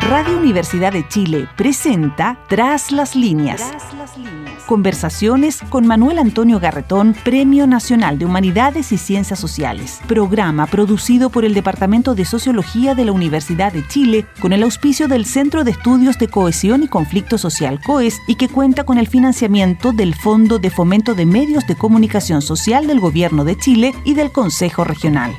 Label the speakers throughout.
Speaker 1: Radio Universidad de Chile presenta Tras las Líneas. Conversaciones con Manuel Antonio Garretón, Premio Nacional de Humanidades y Ciencias Sociales. Programa producido por el Departamento de Sociología de la Universidad de Chile con el auspicio del Centro de Estudios de Cohesión y Conflicto Social COES y que cuenta con el financiamiento del Fondo de Fomento de Medios de Comunicación Social del Gobierno de Chile y del Consejo Regional.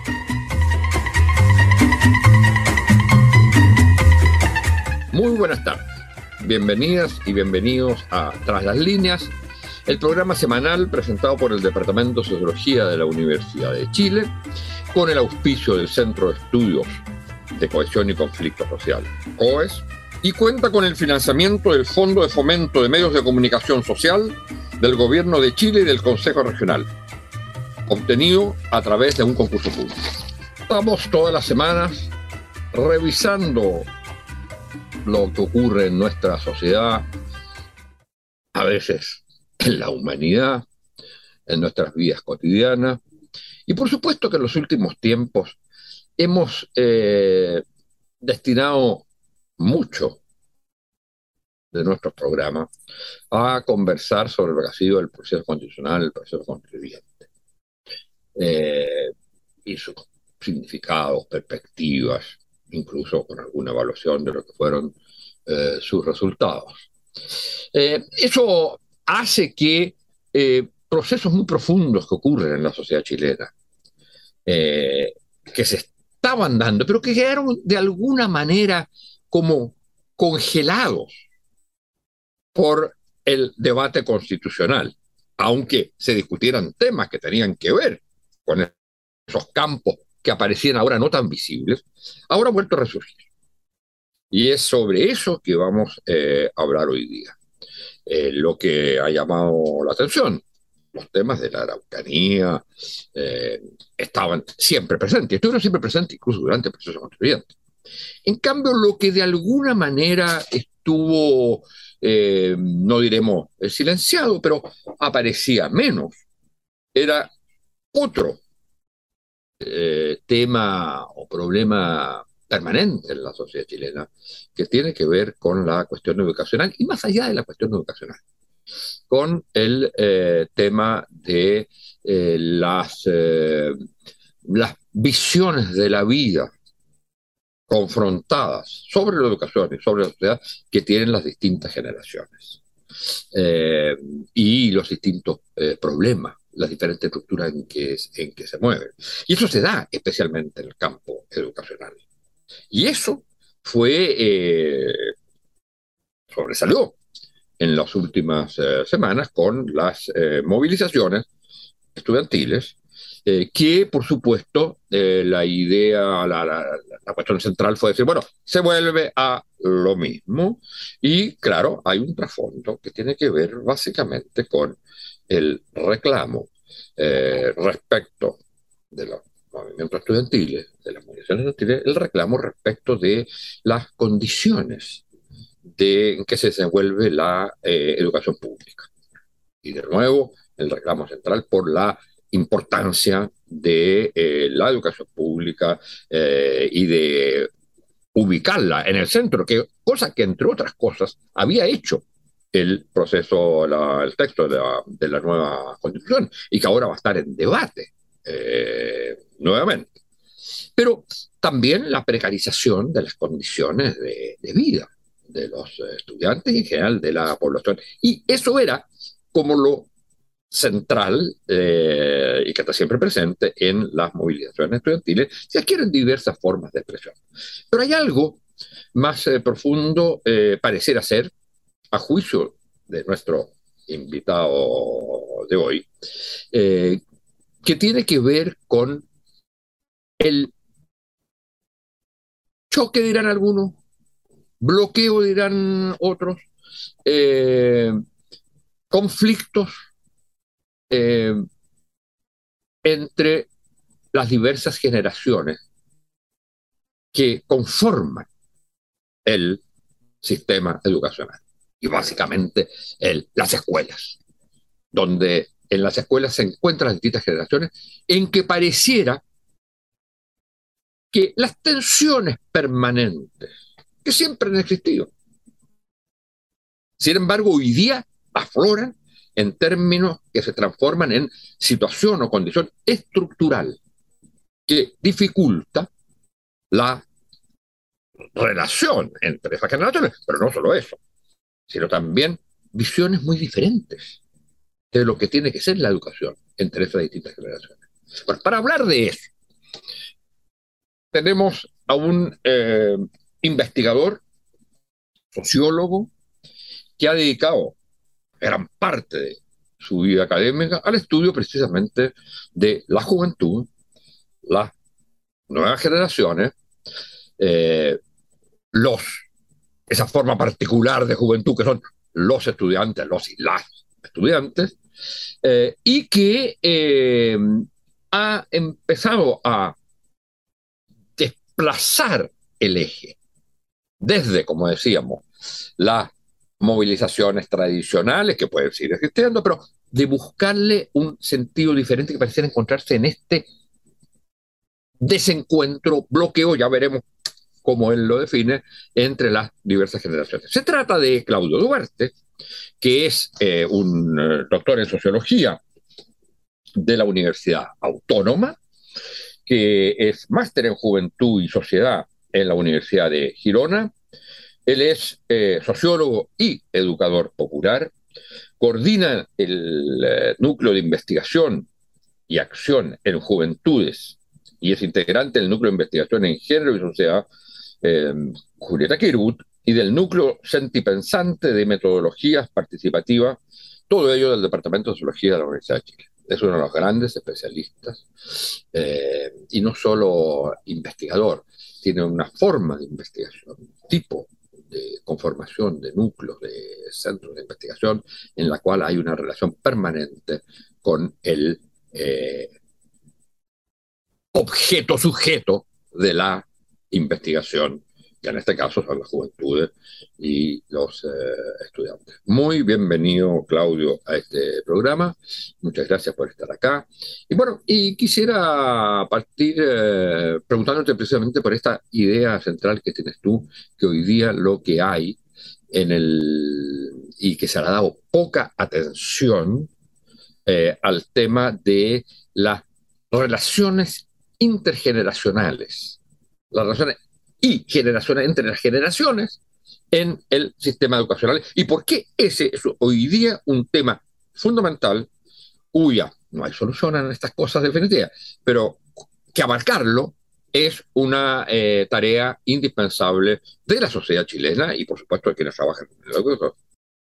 Speaker 2: Muy buenas tardes, bienvenidas y bienvenidos a Tras las Líneas, el programa semanal presentado por el Departamento de Sociología de la Universidad de Chile, con el auspicio del Centro de Estudios de Cohesión y Conflicto Social, COES, y cuenta con el financiamiento del Fondo de Fomento de Medios de Comunicación Social del Gobierno de Chile y del Consejo Regional, obtenido a través de un concurso público. Estamos todas las semanas revisando lo que ocurre en nuestra sociedad, a veces en la humanidad, en nuestras vidas cotidianas. Y por supuesto que en los últimos tiempos hemos destinado mucho de nuestros programas a conversar sobre lo que ha sido el proceso constitucional, el proceso constituyente, y sus significados, perspectivas, incluso con alguna evaluación de lo que fueron sus resultados. Eso hace que procesos muy profundos que ocurren en la sociedad chilena, que se estaban dando, pero que quedaron de alguna manera como congelados por el debate constitucional, aunque se discutieran temas que tenían que ver con esos campos que aparecían ahora no tan visibles, ahora han vuelto a resurgir. Y es sobre eso que vamos a hablar hoy día. Lo que ha llamado la atención, los temas de la Araucanía estaban siempre presentes, estuvieron siempre presentes incluso durante el proceso constituyente. En cambio, lo que de alguna manera estuvo, no diremos silenciado, pero aparecía menos, era otro tema o problema permanente en la sociedad chilena, que tiene que ver con la cuestión educacional y más allá de la cuestión educacional, con el tema de las visiones de la vida confrontadas sobre la educación y sobre la sociedad que tienen las distintas generaciones y los distintos problemas, las diferentes estructuras en que se mueven. Y eso se da especialmente en el campo educacional. Y eso sobresalió en las últimas semanas con las movilizaciones estudiantiles, que por supuesto la idea, la cuestión central fue decir, bueno, se vuelve a lo mismo, y claro, hay un trasfondo que tiene que ver básicamente con el reclamo respecto de los movimientos estudiantiles, de las movilizaciones estudiantiles, el reclamo respecto de las condiciones en que se desenvuelve la educación pública. Y de nuevo, el reclamo central por la importancia de la educación pública y de ubicarla en el centro, cosa que entre otras cosas había hecho el proceso, el texto de la nueva Constitución, y que ahora va a estar en debate nuevamente. Pero también la precarización de las condiciones de vida de los estudiantes y en general de la población. Y eso era como lo central y que está siempre presente en las movilizaciones estudiantiles, que adquieren diversas formas de expresión. Pero hay algo más profundo, pareciera ser, a juicio de nuestro invitado de hoy, que tiene que ver con el choque, dirán algunos, bloqueo, dirán otros, conflictos entre las diversas generaciones que conforman el sistema educacional. Y básicamente las escuelas, donde en las escuelas se encuentran las distintas generaciones, en que pareciera que las tensiones permanentes que siempre han existido. Sin embargo, hoy día afloran en términos que se transforman en situación o condición estructural que dificulta la relación entre esas generaciones, pero no solo eso, sino también visiones muy diferentes de lo que tiene que ser la educación entre esas distintas generaciones. Bueno, para hablar de eso, tenemos a un investigador, sociólogo, que ha dedicado gran parte de su vida académica al estudio precisamente de la juventud, las nuevas generaciones, eh, esa forma particular de juventud que son los estudiantes, los y las estudiantes, y que ha empezado a desplazar el eje desde, como decíamos, las movilizaciones tradicionales que pueden seguir existiendo, pero de buscarle un sentido diferente que pareciera encontrarse en este desencuentro, bloqueo, ya veremos cómo él lo define, entre las diversas generaciones. Se trata de Claudio Duarte, que es un doctor en sociología de la Universidad Autónoma, que es máster en juventud y sociedad en la Universidad de Girona. Él es sociólogo y educador popular, coordina el núcleo de investigación y acción en juventudes y es integrante del núcleo de investigación en género y sociedad Julieta Quirut y del núcleo sentipensante de metodologías participativas, todo ello del Departamento de Sociología de la Universidad de Chile. Es uno de los grandes especialistas y no solo investigador, tiene una forma de investigación, tipo de conformación de núcleos, de centros de investigación, en la cual hay una relación permanente con el objeto sujeto de la investigación, que en este caso son las juventudes y los estudiantes. Muy bienvenido, Claudio, a este programa. Muchas gracias por estar acá. Y bueno, y quisiera partir preguntándote precisamente por esta idea central que tienes tú, que hoy día lo que hay y que se le ha dado poca atención al tema de las relaciones intergeneracionales, las relaciones y generaciones entre las generaciones en el sistema educacional. ¿Y por qué ese es hoy día un tema fundamental cuya no hay solución en estas cosas definitivas, pero que abarcarlo es una tarea indispensable de la sociedad chilena y por supuesto de quienes trabajan en el educación?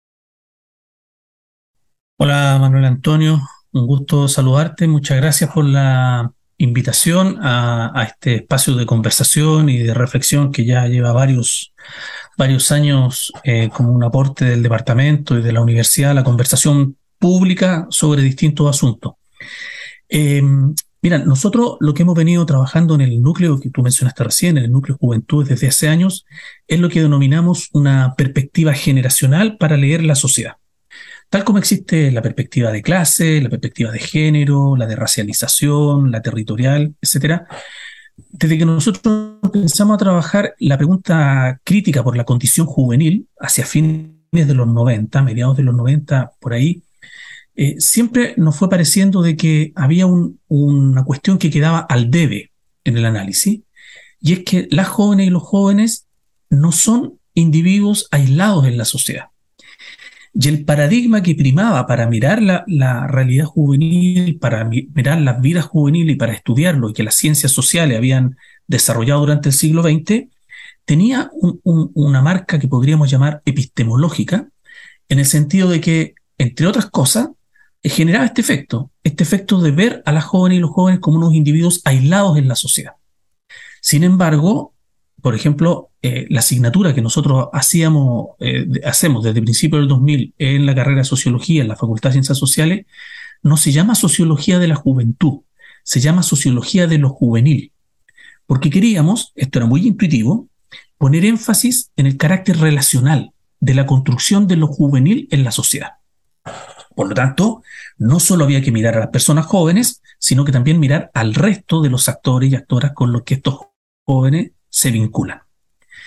Speaker 3: Hola Manuel Antonio, un gusto saludarte. Muchas gracias por la invitación a este espacio de conversación y de reflexión que ya lleva varios años como un aporte del departamento y de la universidad a la conversación pública sobre distintos asuntos. Mira, nosotros lo que hemos venido trabajando en el núcleo que tú mencionaste recién, en el núcleo Juventud desde hace años, es lo que denominamos una perspectiva generacional para leer la sociedad. Tal como existe la perspectiva de clase, la perspectiva de género, la de racialización, la territorial, etcétera, desde que nosotros empezamos a trabajar la pregunta crítica por la condición juvenil hacia fines de los 90, mediados de los 90, por ahí, siempre nos fue pareciendo de que había una cuestión que quedaba al debe en el análisis, y es que las jóvenes y los jóvenes no son individuos aislados en la sociedad. Y el paradigma que primaba para mirar la realidad juvenil, para mirar las vidas juveniles y para estudiarlo, y que las ciencias sociales habían desarrollado durante el siglo XX, tenía una marca que podríamos llamar epistemológica, en el sentido de que, entre otras cosas, generaba este efecto de ver a las jóvenes y los jóvenes como unos individuos aislados en la sociedad. Sin embargo, por ejemplo, la asignatura que nosotros hacemos desde principios del 2000 en la carrera de Sociología en la Facultad de Ciencias Sociales, no se llama Sociología de la Juventud, se llama Sociología de lo Juvenil, porque queríamos, esto era muy intuitivo, poner énfasis en el carácter relacional de la construcción de lo juvenil en la sociedad. Por lo tanto, no solo había que mirar a las personas jóvenes, sino que también mirar al resto de los actores y actoras con los que estos jóvenes se vinculan.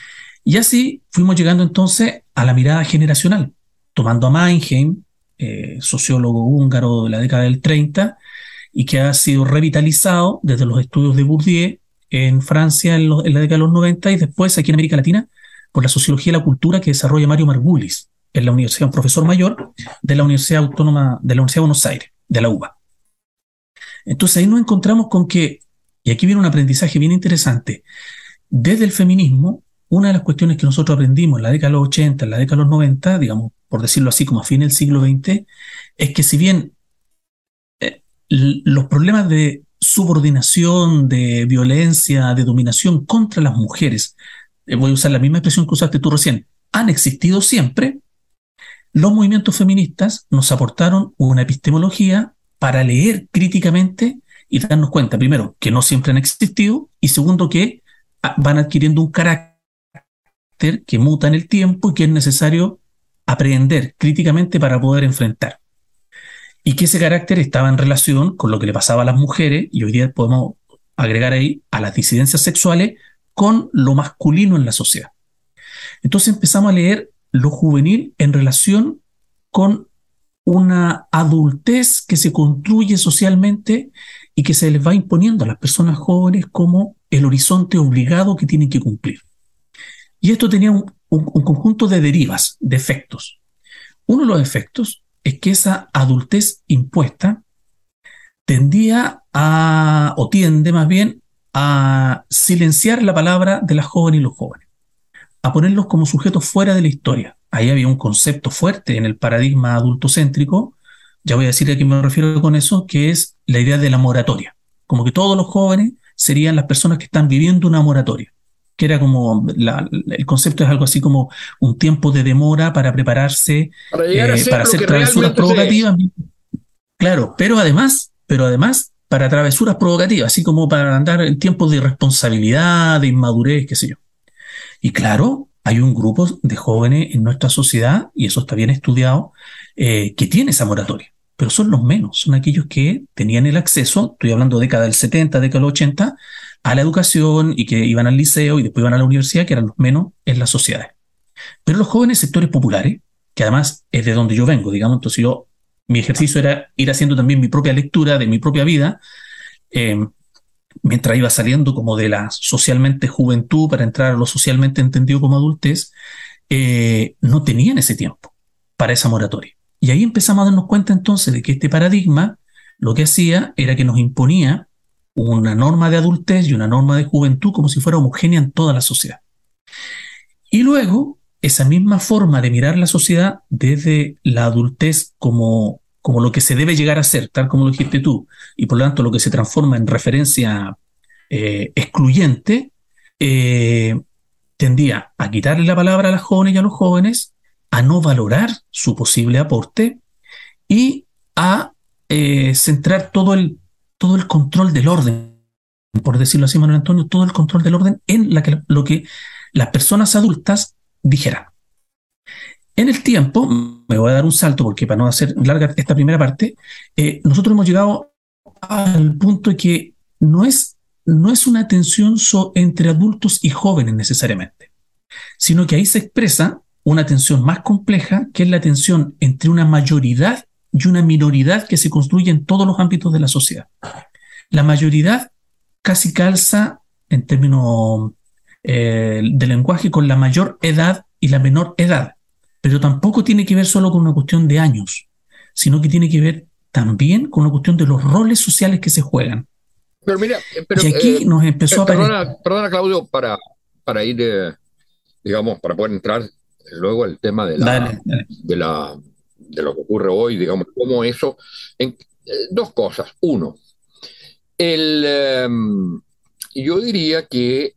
Speaker 3: Y así fuimos llegando entonces a la mirada generacional, tomando a Mannheim, sociólogo húngaro de la década del 30, y que ha sido revitalizado desde los estudios de Bourdieu en Francia en la década de los 90 y después aquí en América Latina por la sociología de la cultura que desarrolla Mario Margulis en la universidad, un profesor mayor de la Universidad Autónoma de la Universidad de Buenos Aires, de la UBA. Entonces ahí nos encontramos con que, y aquí viene un aprendizaje bien interesante, desde el feminismo, una de las cuestiones que nosotros aprendimos en la década de los 80, en la década de los 90, digamos, por decirlo así, como a fin del siglo XX, es que si bien los problemas de subordinación, de violencia, de dominación contra las mujeres, voy a usar la misma expresión que usaste tú recién, han existido siempre, los movimientos feministas nos aportaron una epistemología para leer críticamente y darnos cuenta, primero, que no siempre han existido, y segundo, que van adquiriendo un carácter que muta en el tiempo y que es necesario aprender críticamente para poder enfrentar. Y que ese carácter estaba en relación con lo que le pasaba a las mujeres, y hoy día podemos agregar ahí a las disidencias sexuales, con lo masculino en la sociedad. Entonces empezamos a leer lo juvenil en relación con una adultez que se construye socialmente y que se les va imponiendo a las personas jóvenes como el horizonte obligado que tienen que cumplir. Y esto tenía un conjunto de derivas, de efectos. Uno de los efectos es que esa adultez impuesta tendía a, o tiende más bien, a silenciar la palabra de las jóvenes y los jóvenes, a ponerlos como sujetos fuera de la historia. Ahí había un concepto fuerte en el paradigma adultocéntrico, ya voy a decir a qué me refiero con eso, que es la idea de la moratoria. Como que todos los jóvenes serían las personas que están viviendo una moratoria, que era como, el concepto es algo así como un tiempo de demora para prepararse,
Speaker 2: Para llegar a ser
Speaker 3: para
Speaker 2: lo
Speaker 3: hacer
Speaker 2: que
Speaker 3: travesuras
Speaker 2: realmente se es.
Speaker 3: provocativas. Claro, pero además para travesuras provocativas, así como para andar en tiempos de irresponsabilidad, de inmadurez, qué sé yo. Y claro, hay un grupo de jóvenes en nuestra sociedad, y eso está bien estudiado, que tiene esa moratoria, pero son los menos, son aquellos que tenían el acceso, estoy hablando de década del 70, década del 80, a la educación y que iban al liceo y después iban a la universidad, que eran los menos en las sociedades. Pero los jóvenes sectores populares, que además es de donde yo vengo, digamos, entonces mi ejercicio era ir haciendo también mi propia lectura de mi propia vida, eh, mientras iba saliendo como de la socialmente juventud para entrar a lo socialmente entendido como adultez, no tenían ese tiempo para esa moratoria. Y ahí empezamos a darnos cuenta entonces de que este paradigma lo que hacía era que nos imponía una norma de adultez y una norma de juventud como si fuera homogénea en toda la sociedad. Y luego, esa misma forma de mirar la sociedad desde la adultez como lo que se debe llegar a ser, tal como lo dijiste tú, y por lo tanto lo que se transforma en referencia excluyente, eh, tendía a quitarle la palabra a las jóvenes y a los jóvenes, a no valorar su posible aporte y a centrar todo el control del orden, por decirlo así, Manuel Antonio, todo el control del orden en lo que las personas adultas dijeran. En el tiempo, me voy a dar un salto porque para no hacer larga esta primera parte, nosotros hemos llegado al punto de que no es una tensión entre adultos y jóvenes necesariamente, sino que ahí se expresa una tensión más compleja, que es la tensión entre una mayoridad y una minoridad que se construye en todos los ámbitos de la sociedad. La mayoridad casi calza en términos de lenguaje con la mayor edad y la menor edad, pero tampoco tiene que ver solo con una cuestión de años, sino que tiene que ver también con una cuestión de los roles sociales que se juegan.
Speaker 2: Pero mira,
Speaker 3: y aquí nos empezó a
Speaker 2: aparecer... Perdona, Claudio, para ir, digamos, para poder entrar luego al tema
Speaker 3: Dale.
Speaker 2: de lo que ocurre hoy, digamos, cómo eso... dos cosas. Uno, yo diría que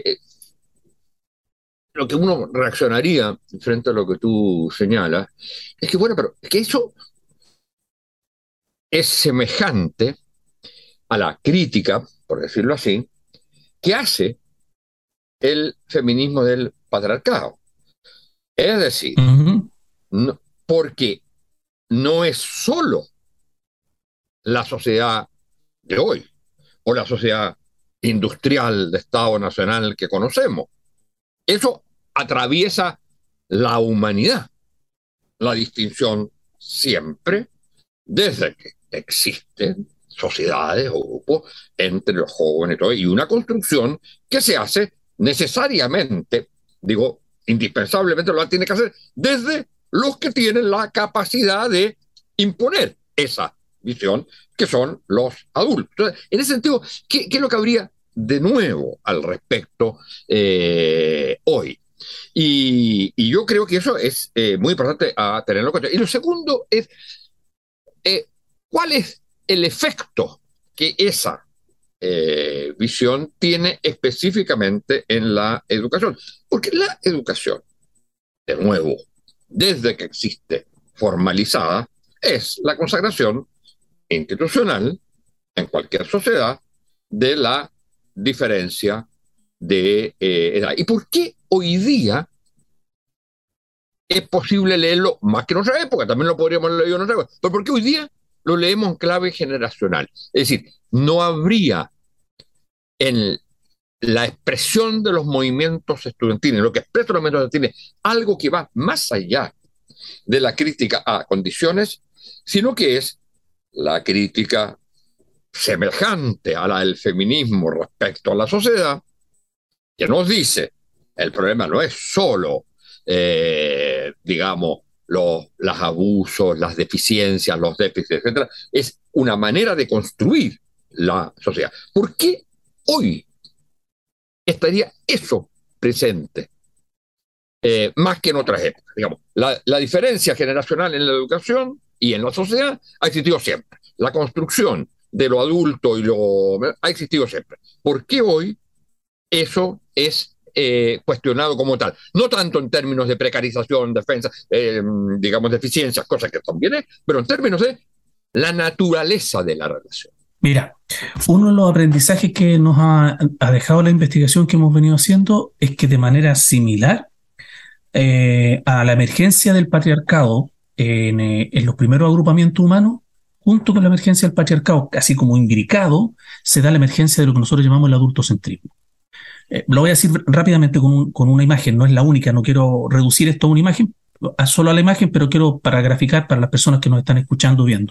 Speaker 2: lo que uno reaccionaría frente a lo que tú señalas es que, bueno, pero es que eso es semejante a la crítica, por decirlo así, que hace el feminismo del patriarcado. Es decir, no, porque no es solo la sociedad de hoy o la sociedad industrial de Estado Nacional que conocemos. Eso atraviesa la humanidad. La distinción siempre, desde que existen sociedades o grupos entre los jóvenes y todo, y una construcción que se hace necesariamente, digo, indispensablemente lo tiene que hacer desde los que tienen la capacidad de imponer esa visión, que son los adultos. Entonces, en ese sentido, ¿qué es lo que habría de nuevo al respecto hoy? Y yo creo que eso es muy importante a tenerlo en cuenta. Y lo segundo es, ¿cuál es el efecto que esa visión tiene específicamente en la educación? Porque la educación, de nuevo, desde que existe formalizada, es la consagración institucional en cualquier sociedad de la diferencia de edad. ¿Y por qué hoy día es posible leerlo más que en otra época? También lo podríamos leer en otra época. Pero ¿por qué hoy día lo leemos en clave generacional? Es decir, no habría en la expresión de los movimientos estudiantiles, lo que expresa los movimientos estudiantiles, algo que va más allá de la crítica a condiciones, sino que es la crítica semejante a la del feminismo respecto a la sociedad, que nos dice, el problema no es solo, digamos, los abusos, las deficiencias, los déficits, etcétera, es una manera de construir la sociedad. ¿Por qué hoy estaría eso presente? Más que en otras épocas, digamos. La diferencia generacional en la educación y en la sociedad ha existido siempre. La construcción de lo adulto y lo ha existido siempre. ¿Por qué hoy eso es cuestionado como tal? No tanto en términos de precarización, defensa, digamos, deficiencias, cosas que también es, pero en términos de la naturaleza de la relación.
Speaker 3: Mira, uno de los aprendizajes que nos ha dejado la investigación que hemos venido haciendo es que de manera similar a la emergencia del patriarcado en los primeros agrupamientos humanos, junto con la emergencia del patriarcado, casi como imbricado, se da la emergencia de lo que nosotros llamamos el adultocentrismo. Lo voy a decir rápidamente con una imagen, no es la única, no quiero reducir esto a una imagen, solo a la imagen, pero quiero para graficar para las personas que nos están escuchando viendo.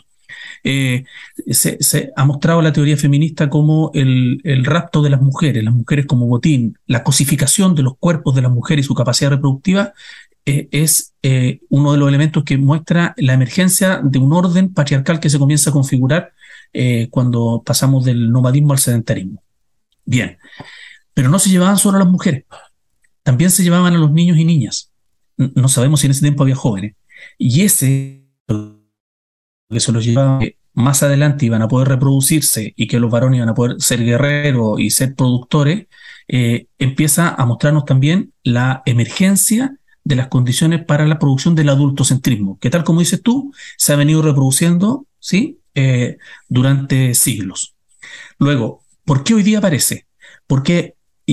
Speaker 3: Se ha mostrado la teoría feminista como el rapto de las mujeres como botín, la cosificación de los cuerpos de las mujeres y su capacidad reproductiva es uno de los elementos que muestra la emergencia de un orden patriarcal que se comienza a configurar cuando pasamos del nomadismo al sedentarismo. Bien, pero no se llevaban solo a las mujeres, también se llevaban a los niños y niñas. No sabemos si en ese tiempo había jóvenes. Y ese que se los llevaban, que más adelante iban a poder reproducirse y que los varones iban a poder ser guerreros y ser productores, empieza a mostrarnos también la emergencia de las condiciones para la producción del adultocentrismo, que tal como dices tú, se ha venido reproduciendo, ¿sí? Durante siglos. Luego, ¿por qué hoy día aparece? Porque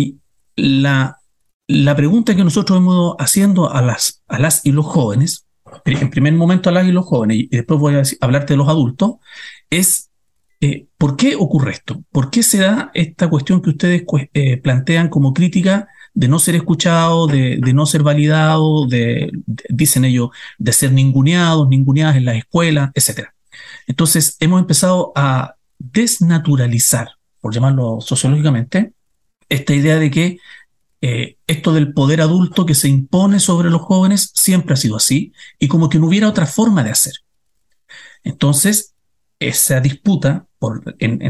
Speaker 3: la pregunta que nosotros hemos ido haciendo a las y los jóvenes, en primer momento a las y los jóvenes, y después voy a hablarte de los adultos, es ¿por qué ocurre esto? ¿Por qué se da esta cuestión que ustedes plantean como crítica de no ser escuchado, de no ser validado, dicen ellos, de ser ninguneadas en las escuelas, etcétera? Entonces hemos empezado a desnaturalizar, por llamarlo sociológicamente, esta idea de que esto del poder adulto que se impone sobre los jóvenes siempre ha sido así y como que no hubiera otra forma de hacer. Entonces, esa disputa por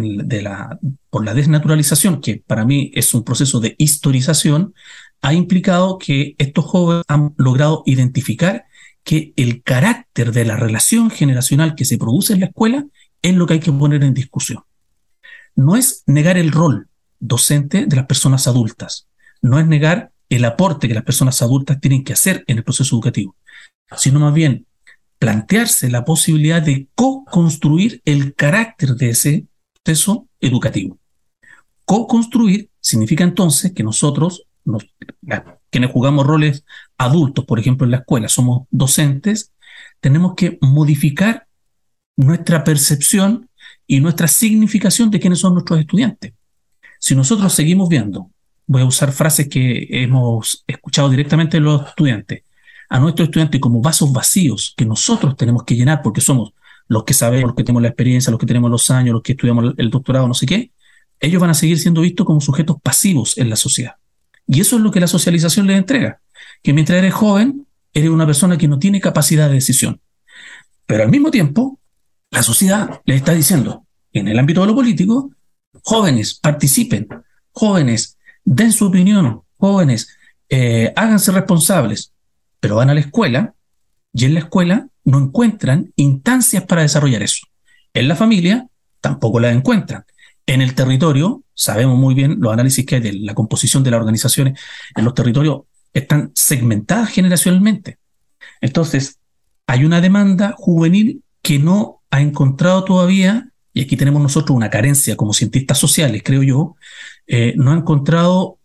Speaker 3: la desnaturalización, que para mí es un proceso de historización, ha implicado que estos jóvenes han logrado identificar que el carácter de la relación generacional que se produce en la escuela es lo que hay que poner en discusión. No es negar el rol docente de las personas adultas, no es negar el aporte que las personas adultas tienen que hacer en el proceso educativo, sino más bien plantearse la posibilidad de co-construir el carácter de ese proceso educativo. Co-construir significa entonces que nosotros, quienes jugamos roles adultos, por ejemplo en la escuela, somos docentes, tenemos que modificar nuestra percepción y nuestra significación de quiénes son nuestros estudiantes. Si nosotros seguimos viendo, voy a usar frases que hemos escuchado escuchado directamente de los estudiantes, a nuestros estudiantes como vasos vacíos que nosotros tenemos que llenar porque somos los que sabemos, los que tenemos la experiencia, los que tenemos los años, los que estudiamos el doctorado, no sé qué, ellos van a seguir siendo vistos como sujetos pasivos en la sociedad. Y eso es lo que la socialización les entrega, que mientras eres joven, eres una persona que no tiene capacidad de decisión. Pero al mismo tiempo, la sociedad les está diciendo, en el ámbito de lo político, jóvenes, participen, jóvenes, den su opinión, jóvenes, háganse responsables, pero van a la escuela y en la escuela no encuentran instancias para desarrollar eso. En la familia tampoco las encuentran. En el territorio, sabemos muy bien los análisis que hay de la composición de las organizaciones en los territorios están segmentadas generacionalmente. Entonces, hay una demanda juvenil que no ha encontrado todavía, y aquí tenemos nosotros una carencia como cientistas sociales, creo yo, no ha encontrado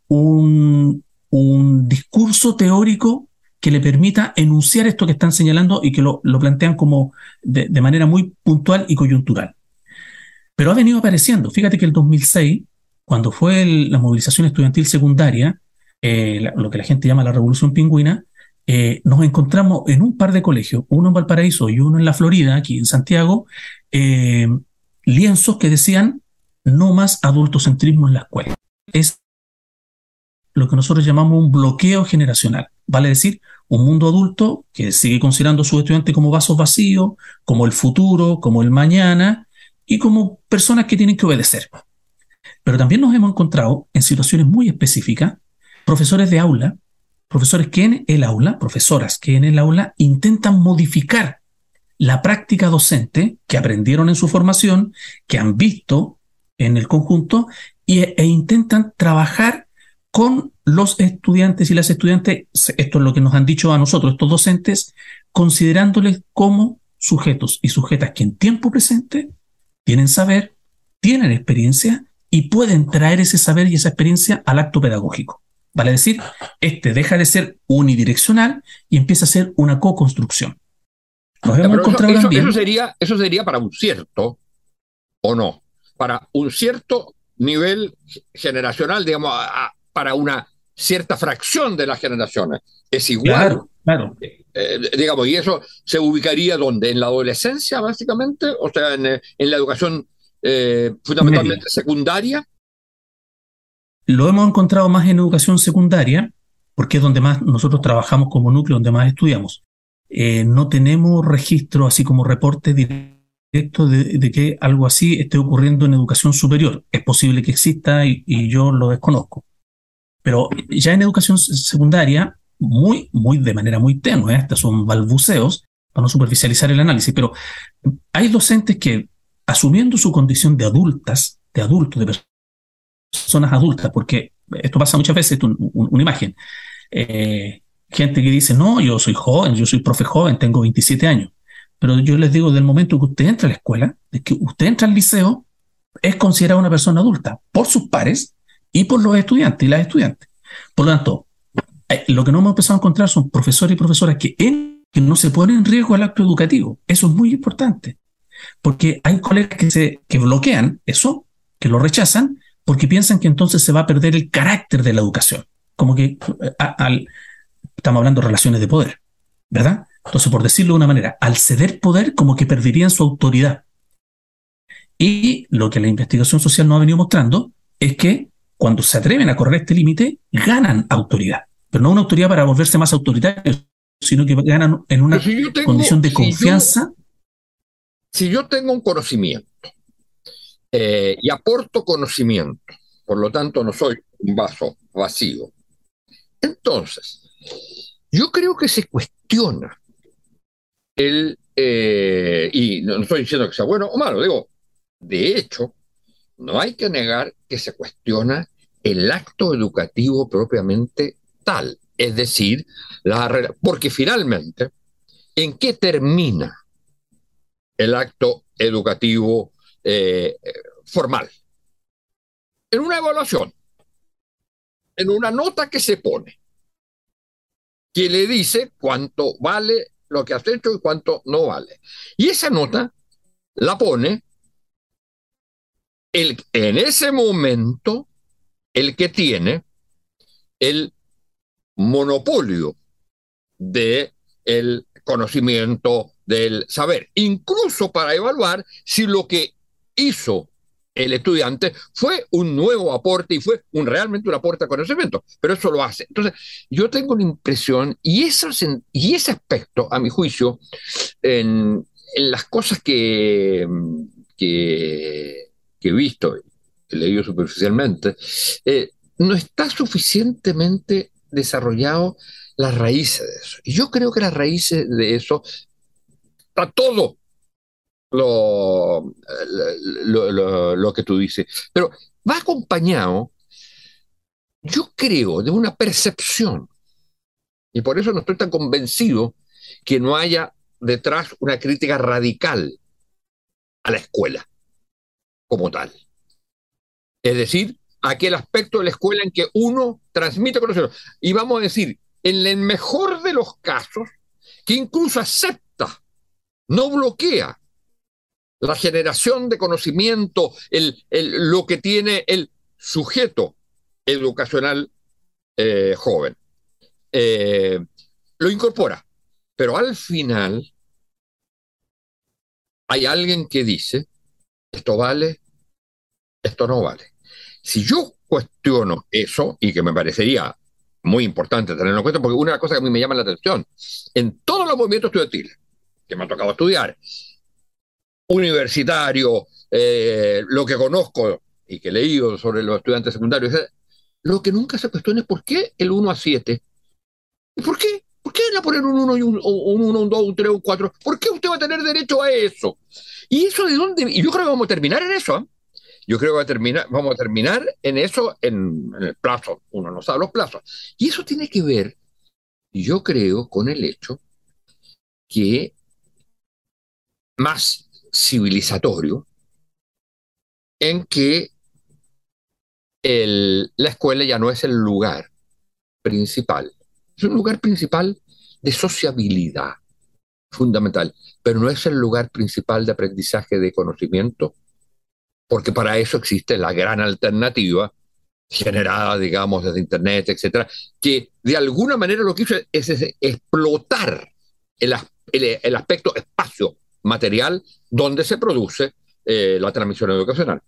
Speaker 3: un discurso teórico que le permita enunciar esto que están señalando y que lo plantean como de manera muy puntual y coyuntural. Pero ha venido apareciendo. Fíjate que el 2006, cuando fue la movilización estudiantil secundaria, lo que la gente llama la Revolución Pingüina, nos encontramos en un par de colegios, uno en Valparaíso y uno en la Florida, aquí en Santiago, lienzos que decían no más adultocentrismo en la escuela. Es lo que nosotros llamamos un bloqueo generacional. Vale decir, un mundo adulto que sigue considerando a sus estudiantes como vasos vacíos, como el futuro, como el mañana y como personas que tienen que obedecer. Pero también nos hemos encontrado en situaciones muy específicas, profesores de aula, profesores que en el aula, profesoras que en el aula intentan modificar la práctica docente que aprendieron en su formación, que han visto en el conjunto e intentan trabajar con los estudiantes y las estudiantes, esto es lo que nos han dicho a nosotros, estos docentes, considerándoles como sujetos y sujetas que en tiempo presente tienen saber, tienen experiencia y pueden traer ese saber y esa experiencia al acto pedagógico. Vale decir, deja de ser unidireccional y empieza a ser una co-construcción.
Speaker 2: Nos hemos encontrado también. Eso sería para un cierto, o no, para un cierto nivel generacional, digamos, para una cierta fracción de las generaciones. Es igual.
Speaker 3: Claro.
Speaker 2: Digamos, y eso se ubicaría ¿dónde? ¿En la adolescencia, básicamente? O sea, en la educación fundamentalmente secundaria.
Speaker 3: Lo hemos encontrado más en educación secundaria, porque es donde más nosotros trabajamos como núcleo, donde más estudiamos. No tenemos registro, así como reporte directo de que algo así esté ocurriendo en educación superior. Es posible que exista y yo lo desconozco. Pero ya en educación secundaria, de manera muy tenue, estos son balbuceos, para no superficializar el análisis, pero hay docentes que, asumiendo su condición de adultos, de personas adultas, porque esto pasa muchas veces, una imagen, gente que dice, no, yo soy joven, yo soy profe joven, tengo 27 años, pero yo les digo, del momento que usted entra a la escuela, de que usted entra al liceo, es considerada una persona adulta por sus pares y por los estudiantes y las estudiantes. Por lo tanto, lo que no hemos empezado a encontrar son profesores y profesoras que no se ponen en riesgo al acto educativo. Eso es muy importante, porque hay colegas que bloquean eso, que lo rechazan, porque piensan que entonces se va a perder el carácter de la educación. Como que estamos hablando de relaciones de poder, ¿verdad? Entonces, por decirlo de una manera, al ceder poder, como que perderían su autoridad. Y lo que la investigación social nos ha venido mostrando es que cuando se atreven a correr este límite, ganan autoridad. Pero no una autoridad para volverse más autoritarios, sino que ganan en una condición de confianza.
Speaker 2: Si yo tengo un conocimiento y aporto conocimiento, por lo tanto no soy un vaso vacío, entonces yo creo que se cuestiona y no estoy diciendo que sea bueno o malo, digo, de hecho, no hay que negar que se cuestiona el acto educativo propiamente tal, es decir, porque finalmente, ¿en qué termina el acto educativo formal? En una evaluación, en una nota que se pone, que le dice cuánto vale lo que has hecho y cuánto no vale. Y esa nota la pone en ese momento el que tiene el monopolio del conocimiento, del saber, incluso para evaluar si lo que hizo el estudiante fue un nuevo aporte y fue realmente un aporte a conocimiento, pero eso lo hace. Entonces, yo tengo la impresión, y ese aspecto, a mi juicio, en las cosas que he visto, he leído superficialmente, no está suficientemente desarrollado las raíces de eso. Y yo creo que las raíces de eso está todo lo, lo que tú dices, pero va acompañado, yo creo, de una percepción, y por eso no estoy tan convencido que no haya detrás una crítica radical a la escuela como tal. Es decir, aquel aspecto de la escuela en que uno transmite conocimiento. Y vamos a decir, en el mejor de los casos, que incluso acepta, no bloquea la generación de conocimiento, lo que tiene el sujeto educacional joven. Lo incorpora. Pero al final hay alguien que dice, esto vale, esto no vale. Si yo cuestiono eso, y que me parecería muy importante tenerlo en cuenta, porque una cosa que a mí me llama la atención, en todos los movimientos estudiantiles que me ha tocado estudiar, universitario, lo que conozco y que he leído sobre los estudiantes secundarios, lo que nunca se cuestiona es por qué el 1 a 7. ¿Y por qué? ¿Por qué van a poner un 1 y un 1, un 2, un 3, un 4? ¿Por qué usted va a tener derecho a eso? ¿Y eso de dónde? Y yo creo que vamos a terminar en eso, ¿eh? Yo creo que vamos a terminar en eso en el plazo. Uno no sabe los plazos. Y eso tiene que ver, yo creo, con el hecho que más civilizatorio en que la escuela ya no es el lugar principal. Es un lugar principal de sociabilidad, fundamental, pero no es el lugar principal de aprendizaje de conocimiento, porque para eso existe la gran alternativa generada, digamos, desde Internet, etcétera, que de alguna manera lo que hizo es explotar el aspecto espacio material donde se produce la transmisión educacional.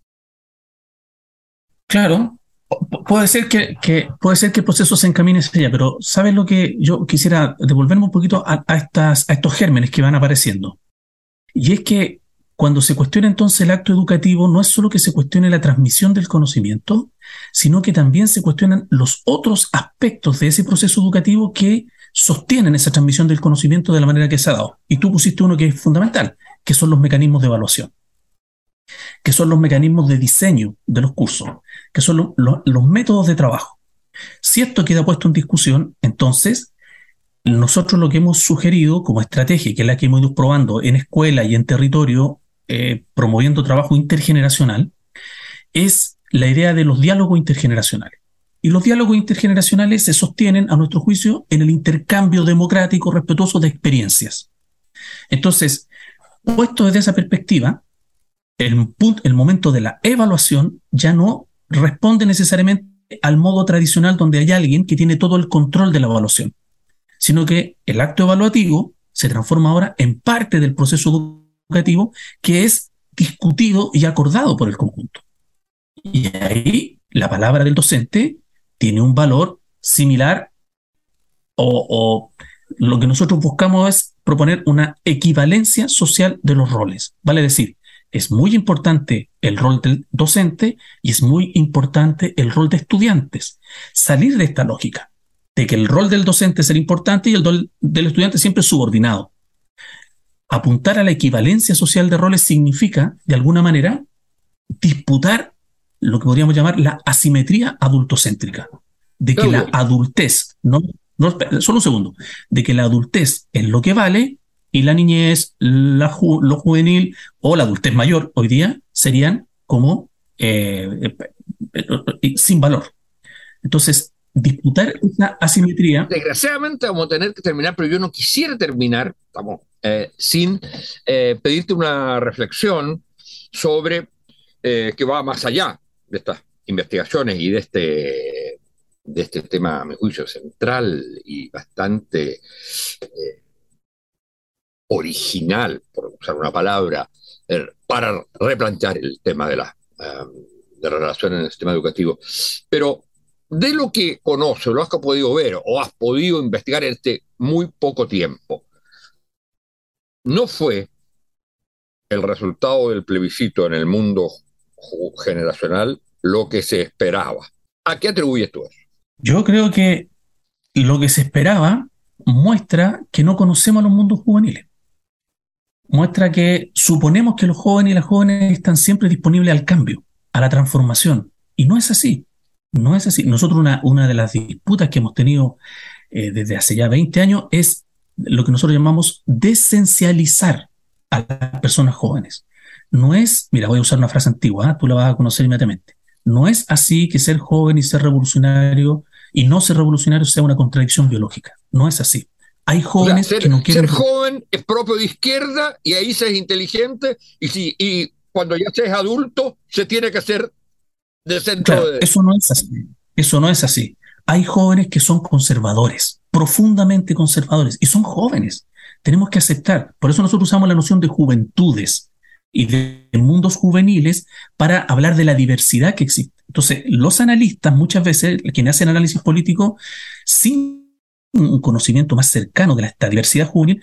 Speaker 3: Claro, puede ser puede ser que el proceso se encamine hacia allá, pero ¿sabes lo que yo quisiera devolverme un poquito a estos gérmenes que van apareciendo? Y es que cuando se cuestiona entonces el acto educativo, no es solo que se cuestione la transmisión del conocimiento, sino que también se cuestionan los otros aspectos de ese proceso educativo que sostienen esa transmisión del conocimiento de la manera que se ha dado. Y tú pusiste uno que es fundamental, que son los mecanismos de evaluación, que son los mecanismos de diseño de los cursos, que son los métodos de trabajo. Si esto queda puesto en discusión, entonces nosotros lo que hemos sugerido como estrategia, que es la que hemos ido probando en escuela y en territorio, promoviendo trabajo intergeneracional, es la idea de los diálogos intergeneracionales. Y los diálogos intergeneracionales se sostienen, a nuestro juicio, en el intercambio democrático respetuoso de experiencias. Entonces, puesto desde esa perspectiva, el momento de la evaluación ya no responde necesariamente al modo tradicional donde hay alguien que tiene todo el control de la evaluación, sino que el acto evaluativo se transforma ahora en parte del proceso educativo que es discutido y acordado por el conjunto. Y ahí la palabra del docente tiene un valor similar o lo que nosotros buscamos es proponer una equivalencia social de los roles. Vale decir, es muy importante el rol del docente y es muy importante el rol de estudiantes. Salir de esta lógica de que el rol del docente es el importante y el rol del estudiante siempre es subordinado. Apuntar a la equivalencia social de roles significa, de alguna manera, disputar lo que podríamos llamar la asimetría adultocéntrica, de que la adultez, solo un segundo, de que la adultez es lo que vale y la niñez, lo juvenil o la adultez mayor hoy día serían como sin valor. Entonces, disputar esa asimetría.
Speaker 2: Desgraciadamente vamos a tener que terminar, pero yo no quisiera terminar sin pedirte una reflexión sobre que va más allá de estas investigaciones y de de este tema, a mi juicio, central y bastante original, por usar una palabra, para replantear el tema de la relación en el sistema educativo. Pero de lo que conoces, lo has podido ver o has podido investigar en este muy poco tiempo, no fue el resultado del plebiscito en el mundo generacional lo que se esperaba. ¿A qué atribuyes tú eso?
Speaker 3: Yo creo que lo que se esperaba muestra que no conocemos a los mundos juveniles. Muestra que suponemos que los jóvenes y las jóvenes están siempre disponibles al cambio, a la transformación. Y no es así. No es así. Nosotros una de las disputas que hemos tenido desde hace ya 20 años es lo que nosotros llamamos desesencializar a las personas jóvenes. No es, mira, voy a usar una frase antigua, tú la vas a conocer inmediatamente. No es así que ser joven y ser revolucionario y no ser revolucionario sea una contradicción biológica. No es así. Hay jóvenes
Speaker 2: o sea,
Speaker 3: que no quieren...
Speaker 2: Ser joven es propio de izquierda y ahí se es inteligente y cuando ya se es adulto se tiene que ser de centro
Speaker 3: Claro,
Speaker 2: de...
Speaker 3: eso no es así. Eso no es así. Hay jóvenes que son conservadores, profundamente conservadores, y son jóvenes. Tenemos que aceptar. Por eso nosotros usamos la noción de juventudes y de mundos juveniles para hablar de la diversidad que existe. Entonces, los analistas, muchas veces, quienes hacen análisis político, sin un conocimiento más cercano de esta diversidad juvenil,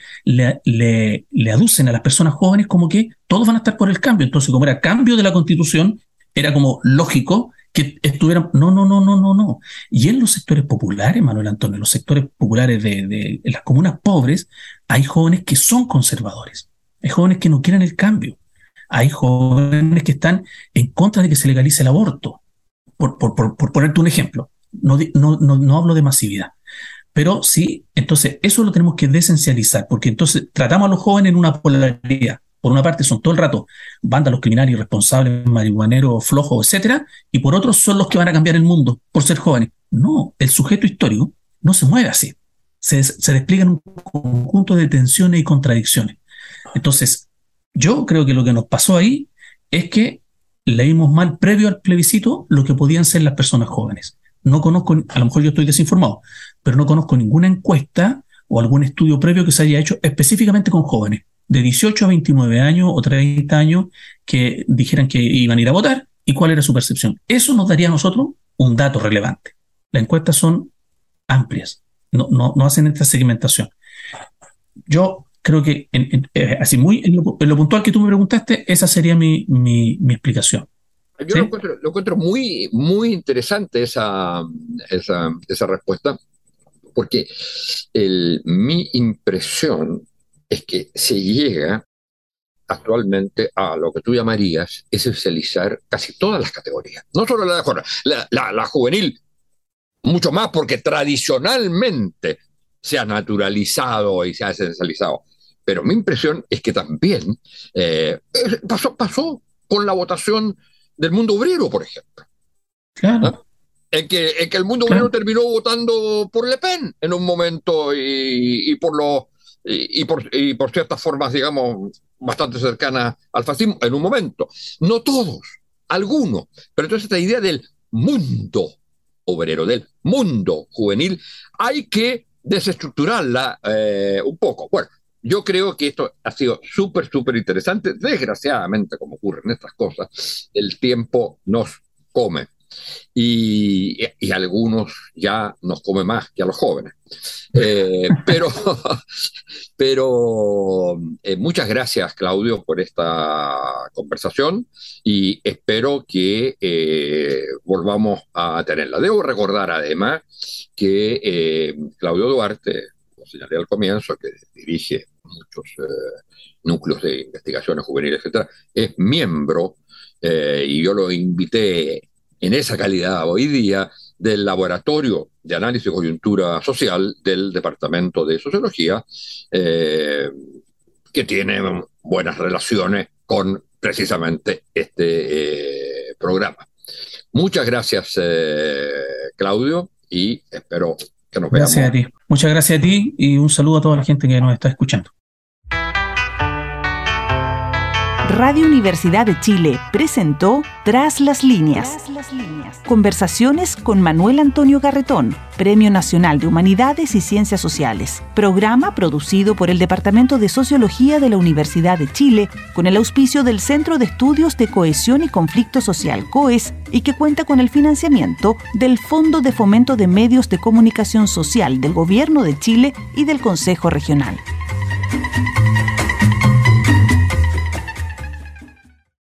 Speaker 3: le aducen a las personas jóvenes como que todos van a estar por el cambio. Entonces, como era cambio de la Constitución, era como lógico que estuvieran... No, no, no, no, no, no. Y en los sectores populares, Manuel Antonio, en los sectores populares de las comunas pobres, hay jóvenes que son conservadores. Hay jóvenes que no quieren el cambio. Hay jóvenes que están en contra de que se legalice el aborto. Por ponerte un ejemplo. No hablo de masividad. Pero sí, entonces eso lo tenemos que desesencializar, porque entonces tratamos a los jóvenes en una polaridad. Por una parte son todo el rato vándalos, criminales, irresponsables, marihuaneros, flojos, etcétera, y por otro son los que van a cambiar el mundo por ser jóvenes. No, el sujeto histórico no se mueve así. Se despliega en un conjunto de tensiones y contradicciones. Entonces, yo creo que lo que nos pasó ahí es que leímos mal previo al plebiscito lo que podían ser las personas jóvenes. No conozco, a lo mejor yo estoy desinformado, pero no conozco ninguna encuesta o algún estudio previo que se haya hecho específicamente con jóvenes de 18 a 29 años o 30 años que dijeran que iban a ir a votar y cuál era su percepción. Eso nos daría a nosotros un dato relevante. Las encuestas son amplias, no hacen esta segmentación. Yo creo que así muy en lo puntual que tú me preguntaste, esa sería mi explicación.
Speaker 2: Yo
Speaker 3: ¿Sí?
Speaker 2: lo encuentro muy, muy interesante esa respuesta, porque mi impresión es que se llega actualmente a lo que tú llamarías esencializar casi todas las categorías. No solo la juvenil, mucho más porque tradicionalmente se ha naturalizado y se ha esencializado. Pero mi impresión es que también pasó con la votación del mundo obrero, por ejemplo.
Speaker 3: Claro,
Speaker 2: ¿Ah? En que el mundo obrero
Speaker 3: claro.
Speaker 2: terminó votando por Le Pen en un momento y por ciertas formas, digamos, bastante cercanas al fascismo en un momento. No todos, algunos. Pero entonces esta idea del mundo obrero, del mundo juvenil, hay que desestructurarla un poco. Bueno, yo creo que esto ha sido súper, súper interesante. Desgraciadamente, como ocurren estas cosas, el tiempo nos come y algunos ya nos come más que a los jóvenes. Pero muchas gracias, Claudio, por esta conversación y espero que volvamos a tenerla. Debo recordar además que Claudio Duarte, como señalé al comienzo, que dirige muchos núcleos de investigaciones juveniles, etcétera, es miembro y yo lo invité en esa calidad hoy día del Laboratorio de Análisis de Coyuntura Social del Departamento de Sociología, que tiene buenas relaciones con precisamente este programa. Muchas gracias, Claudio, y espero que nos
Speaker 3: Gracias a
Speaker 2: veamos.
Speaker 3: ti. Muchas gracias a ti y un saludo a toda la gente que nos está escuchando.
Speaker 1: Radio Universidad de Chile presentó Tras las Líneas. Conversaciones con Manuel Antonio Garretón, Premio Nacional de Humanidades y Ciencias Sociales. Programa producido por el Departamento de Sociología de la Universidad de Chile con el auspicio del Centro de Estudios de Cohesión y Conflicto Social, COES, y que cuenta con el financiamiento del Fondo de Fomento de Medios de Comunicación Social del Gobierno de Chile y del Consejo Regional.